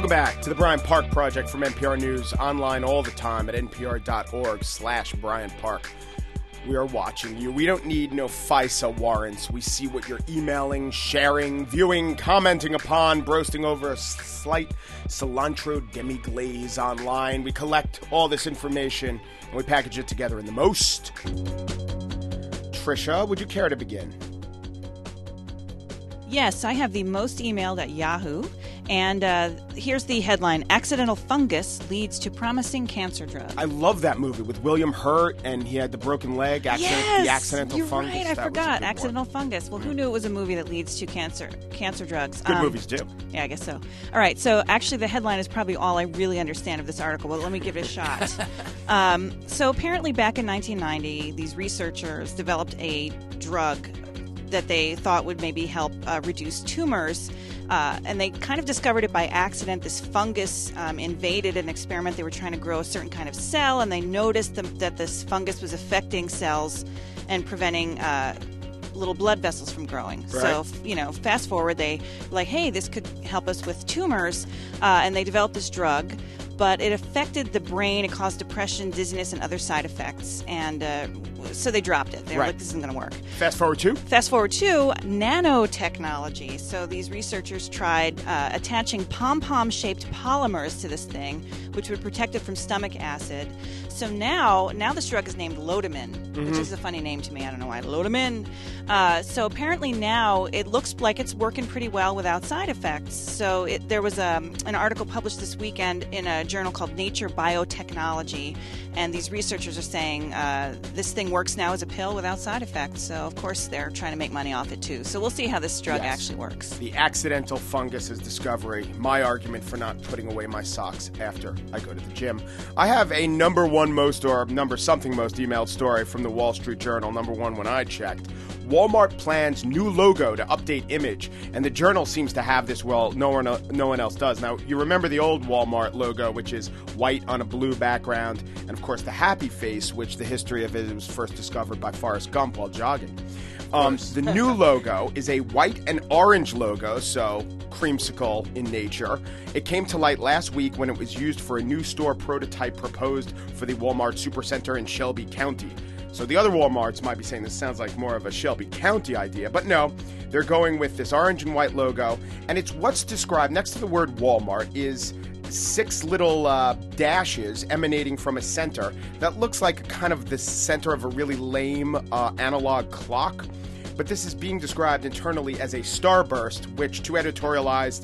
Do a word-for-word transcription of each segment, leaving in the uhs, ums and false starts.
Welcome back to the Bryant Park Project from N P R News, online all the time at npr.org slash Bryant Park. We are watching you. We don't need no FISA warrants. We see what you're emailing, sharing, viewing, commenting upon, broasting over a slight cilantro demi-glaze online. We collect all this information and we package it together in the most. Trisha, would you care to begin? Yes, I have the most emailed at Yahoo. And uh, here's the headline: Accidental fungus leads to promising cancer drug. I love that movie with William Hurt, and he had the broken leg. Accident, yes, the accidental you're fungus. right. I that forgot. Was Accidental one. fungus. Well, who knew it was a movie that leads to cancer cancer drugs? Good um, movies do. Yeah, I guess so. All right. So actually, the headline is probably all I really understand of this article. But let me give it a shot. um, so apparently, back in nineteen ninety, these researchers developed a drug that they thought would maybe help uh, reduce tumors. Uh, and they kind of discovered it by accident. This fungus um, invaded an experiment. They were trying to grow a certain kind of cell, and they noticed the, that this fungus was affecting cells and preventing uh, little blood vessels from growing. Right. So, you know, fast forward, they like, hey, this could help us with tumors. Uh, and they developed this drug, but it affected the brain. It caused depression, dizziness, and other side effects. And uh, so they dropped it. They were Right. like, this isn't going to work. Fast forward to? Fast forward to nanotechnology. So these researchers tried uh, attaching pom-pom-shaped polymers to this thing, which would protect it from stomach acid. So now, now this drug is named Lodamin, mm-hmm. which is a funny name to me. I don't know why. Lodamin. Uh, so apparently now it looks like it's working pretty well without side effects. So it, there was um, an article published this weekend in a journal called Nature Biotechnology, and these researchers are saying uh, this thing works now as a pill without side effects. So of course they're trying to make money off it too. So we'll see how this drug Yes. actually works. The accidental fungus is discovery. My argument for not putting away my socks after I go to the gym. I have a number one most or number something most emailed story from the Wall Street Journal, number one when I checked. Walmart plans new logo to update image, and the Journal seems to have this. Well, no one, no one else does. Now, you remember the old Walmart logo, which is white on a blue background, and of course the happy face, which the history of it was first discovered by Forrest Gump while jogging. Um, the new logo is a white and orange logo, so creamsicle in nature. It came to light last week when it was used for a new store prototype proposed for the Walmart Supercenter in Shelby County. So the other Walmarts might be saying this sounds like more of a Shelby County idea, but no, they're going with this orange and white logo, and it's what's described next to the word Walmart is six little uh, dashes emanating from a center that looks like kind of the center of a really lame uh, analog clock. But this is being described internally as a starburst, which, to editorialize,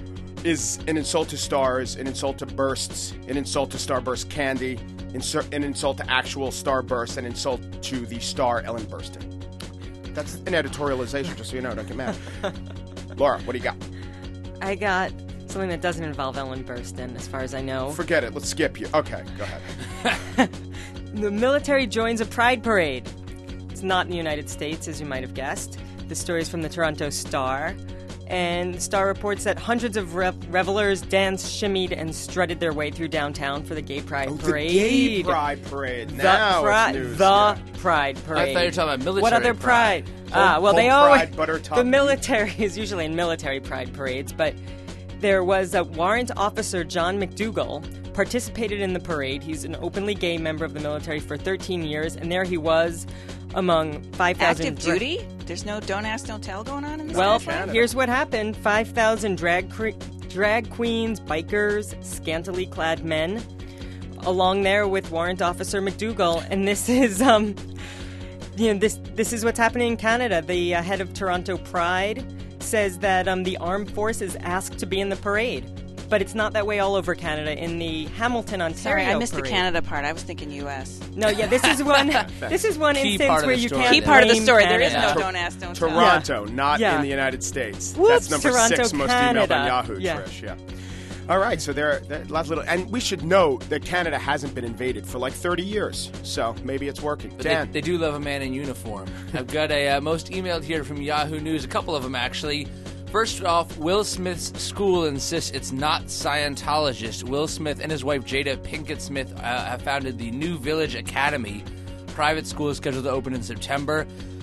is an insult to stars, an insult to bursts, an insult to starburst candy, insert, an insult to actual starburst, an insult to the star Ellen Burstyn. That's an editorialization, just so you know, don't get mad. Laura, what do you got? I got something that doesn't involve Ellen Burstyn, as far as I know. Forget it. Let's skip you. Okay, go ahead. The military joins a pride parade. It's not in the United States, as you might have guessed. The story is from the Toronto Star. And the Star reports that hundreds of rev- revelers danced, shimmied, and strutted their way through downtown for the Gay Pride Oh, Parade. the Gay Pride Parade. The, Now pri- it's news. the yeah. Pride Parade. I thought you were talking about military What other pride? pride? ah, Home- well, they home always pride, butter top the meat. military is usually in military pride parades, but there was a warrant officer, John McDougall, participated in the parade. He's an openly gay member of the military for thirteen years, and there he was among five thousand Active duty? There's no don't ask, don't tell going on in this Well, country? here's what happened. five thousand drag cre- drag queens, bikers, scantily clad men along there with Warrant Officer McDougall. And this is, um, you know, this this is what's happening in Canada. The uh, head of Toronto Pride says that um, the armed forces asked to be in the parade. But it's not that way all over Canada. In the Hamilton, Ontario Sorry, I missed parade. the Canada part. I was thinking U S No, yeah, this is one. This is one Key instance part of where the you story. can't Key part of the blame story. There is Canada. no don't ask, don't tell. Toronto, not Yeah. in the United States. Whoops, That's number Toronto, six most Canada. emailed on Yahoo, Yeah. Trish. Yeah. All right, so there, there lots of little, and we should note that Canada hasn't been invaded for like thirty years, so maybe it's working. But Dan, they, they do love a man in uniform. I've got a uh, most emailed here from Yahoo News, a couple of them actually. First off, Will Smith's school insists it's not Scientologist. Will Smith and his wife Jada Pinkett Smith uh, have founded the New Village Academy. Private school is scheduled to open in September.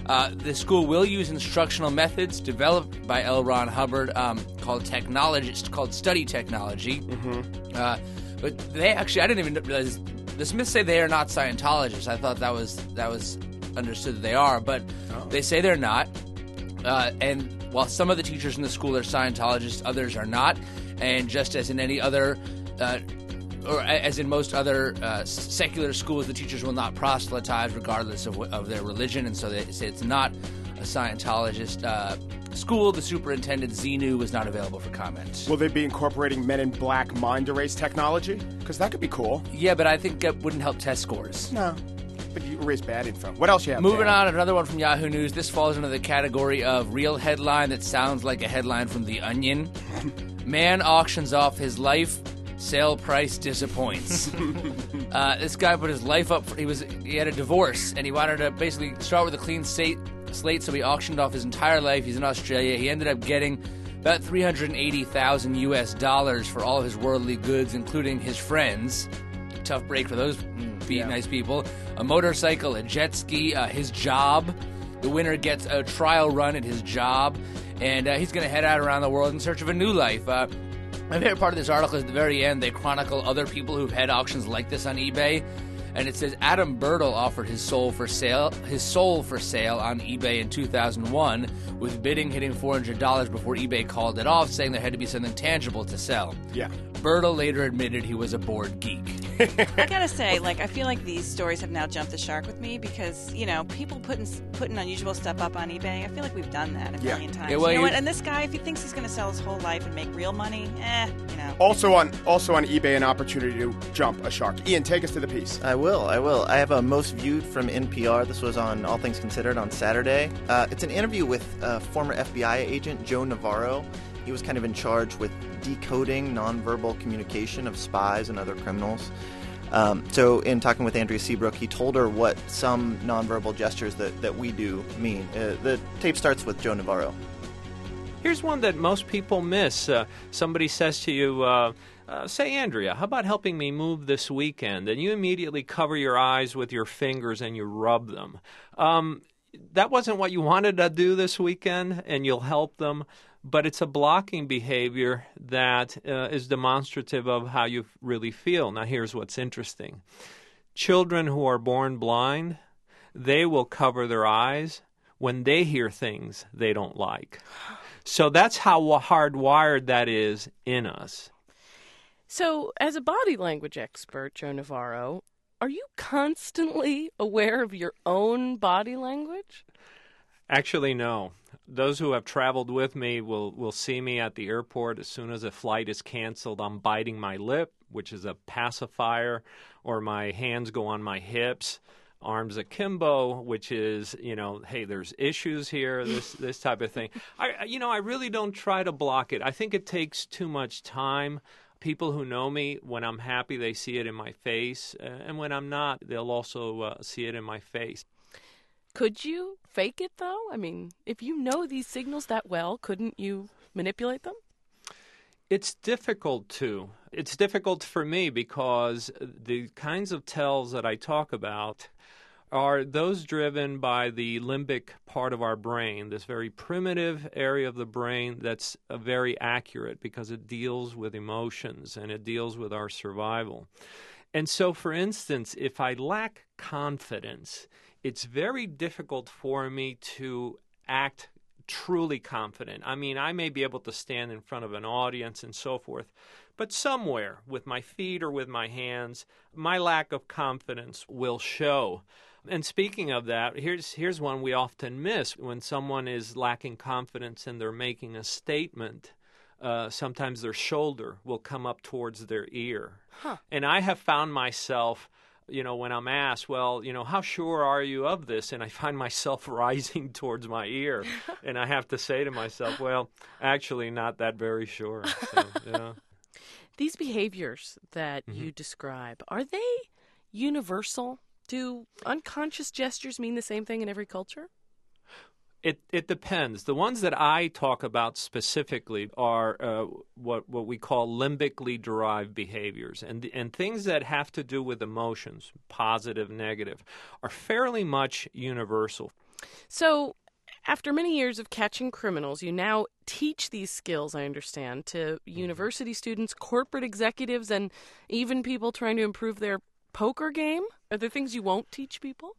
Uh, the school will use instructional methods developed by L. Ron Hubbard um, called technology, called study technology. Mm-hmm. Uh, but they actually, I didn't even realize, the Smiths say they are not Scientologists. I thought that was that was understood that they are, but oh. they say they're not. Uh, and while some of the teachers in the school are Scientologists, others are not. And just as in any other, uh, or as in most other uh, secular schools, the teachers will not proselytize regardless of, of their religion. And so they say it's not a Scientologist uh, school. The superintendent, Xenu, was not available for comment. Will they be incorporating Men in Black mind erase technology? Because that could be cool. Yeah, but I think that wouldn't help test scores. No. But you erase bad info. What else you have? Moving Dan? on, another one from Yahoo News. This falls into the category of real headline that sounds like a headline from The Onion. Man auctions off his life. Sale price disappoints. uh, this guy put his life up. For, he was he had a divorce and he wanted to basically start with a clean slate. Slate, so he auctioned off his entire life. He's in Australia. He ended up getting about three hundred eighty thousand U S dollars for all of his worldly goods, including his friends. Tough break for those be yeah. nice people. A motorcycle, a jet ski, uh, his job. The winner gets a trial run at his job, and uh, he's going to head out around the world in search of a new life. Uh, my favorite part of this article is at the very end. They chronicle other people who've had auctions like this on eBay, and it says Adam Bertle offered his soul for sale, his soul for sale on eBay in two thousand one, with bidding hitting four hundred dollars before eBay called it off, saying there had to be something tangible to sell. Yeah. Bertle later admitted he was a bored geek. I gotta say, like, I feel like these stories have now jumped the shark with me because, you know, people putting putting unusual stuff up on eBay, I feel like we've done that a yeah. million times. Yeah, well, you know what? And this guy, if he thinks he's going to sell his whole life and make real money, eh, you know. Also on also on eBay, an opportunity to jump a shark. Ian, take us to the piece. I will, I will. I have a most viewed from N P R. This was on All Things Considered on Saturday. Uh, it's an interview with uh, former F B I agent Joe Navarro. He was kind of in charge with decoding nonverbal communication of spies and other criminals. Um, so in talking with Andrea Seabrook, he told her what some nonverbal gestures that, that we do mean. Uh, the tape starts with Joe Navarro. Here's one that most people miss. Uh, somebody says to you, uh, uh, say, Andrea, how about helping me move this weekend? And you immediately cover your eyes with your fingers and you rub them. Um, that wasn't what you wanted to do this weekend, and you'll help them. But it's a blocking behavior that uh, is demonstrative of how you really feel. Now, here's what's interesting. Children who are born blind, they will cover their eyes when they hear things they don't like. So that's how hardwired that is in us. So, as a body language expert, Joe Navarro, are you constantly aware of your own body language? Actually, no. Those who have traveled with me will, will see me at the airport. As soon as a flight is canceled, I'm biting my lip, which is a pacifier, or my hands go on my hips, arms akimbo, which is, you know, hey, there's issues here, this this type of thing. I, you know, I really don't try to block it. I think it takes too much time. People who know me, when I'm happy, they see it in my face, uh, and when I'm not, they'll also uh, see it in my face. Could you fake it, though? I mean, if you know these signals that well, couldn't you manipulate them? It's difficult to. It's difficult for me because the kinds of tells that I talk about are those driven by the limbic part of our brain, this very primitive area of the brain that's uh, very accurate because it deals with emotions and it deals with our survival. And so, for instance, if I lack confidence, it's very difficult for me to act truly confident. I mean, I may be able to stand in front of an audience and so forth, but somewhere with my feet or with my hands, my lack of confidence will show. And speaking of that, here's here's one we often miss. When someone is lacking confidence and they're making a statement, uh, sometimes their shoulder will come up towards their ear. Huh. And I have found myself, you know, when I'm asked, well, you know, how sure are you of this? And I find myself rising towards my ear. And I have to say to myself, well, actually not that very sure. So, yeah. These behaviors that mm-hmm. you describe, are they universal? Do unconscious gestures mean the same thing in every culture? It it depends. The ones that I talk about specifically are uh, what what we call limbically derived behaviors, and and things that have to do with emotions, positive, negative, are fairly much universal. So, after many years of catching criminals, you now teach these skills, I understand, to university students, corporate executives, and even people trying to improve their poker game. Are there things you won't teach people?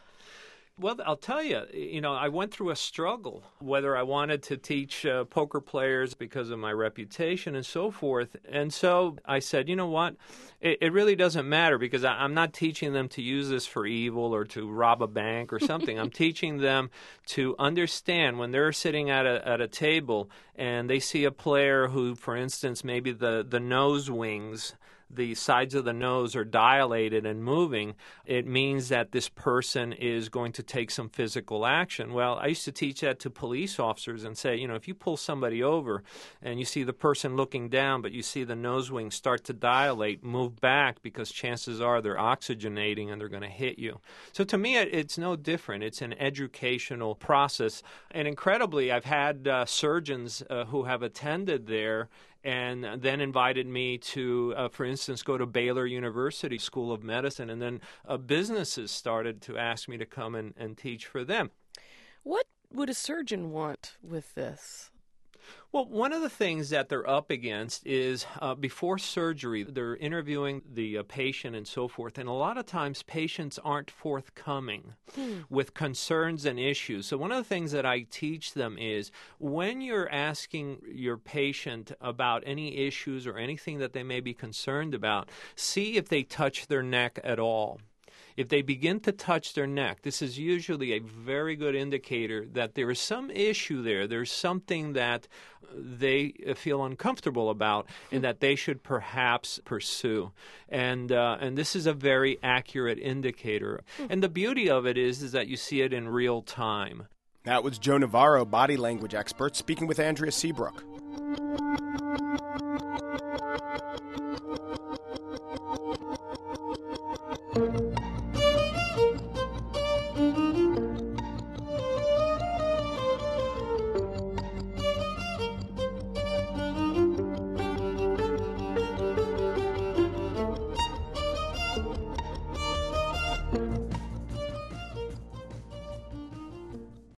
Well, I'll tell you, you know, I went through a struggle, whether I wanted to teach uh, poker players because of my reputation and so forth. And so I said, you know what, it, it really doesn't matter because I, I'm not teaching them to use this for evil or to rob a bank or something. I'm teaching them to understand when they're sitting at a, at a table and they see a player who, for instance, maybe the, the nose wings, the sides of the nose are dilated and moving, it means that this person is going to take some physical action. Well, I used to teach that to police officers and say, you know, if you pull somebody over and you see the person looking down, but you see the nose wings start to dilate, move back because chances are they're oxygenating and they're going to hit you. So to me, it, it's no different. It's an educational process. And incredibly, I've had uh, surgeons uh, who have attended there and then invited me to, uh, for instance, go to Baylor University School of Medicine, and then uh, businesses started to ask me to come and, and teach for them. What would a surgeon want with this? Well, one of the things that they're up against is uh, before surgery, they're interviewing the uh, patient and so forth, and a lot of times patients aren't forthcoming hmm. with concerns and issues. So one of the things that I teach them is when you're asking your patient about any issues or anything that they may be concerned about, see if they touch their neck at all. If they begin to touch their neck, this is usually a very good indicator that there is some issue there. There's something that they feel uncomfortable about and that they should perhaps pursue. And uh, and this is a very accurate indicator. And the beauty of it is, is that you see it in real time. That was Joe Navarro, body language expert, speaking with Andrea Seabrook.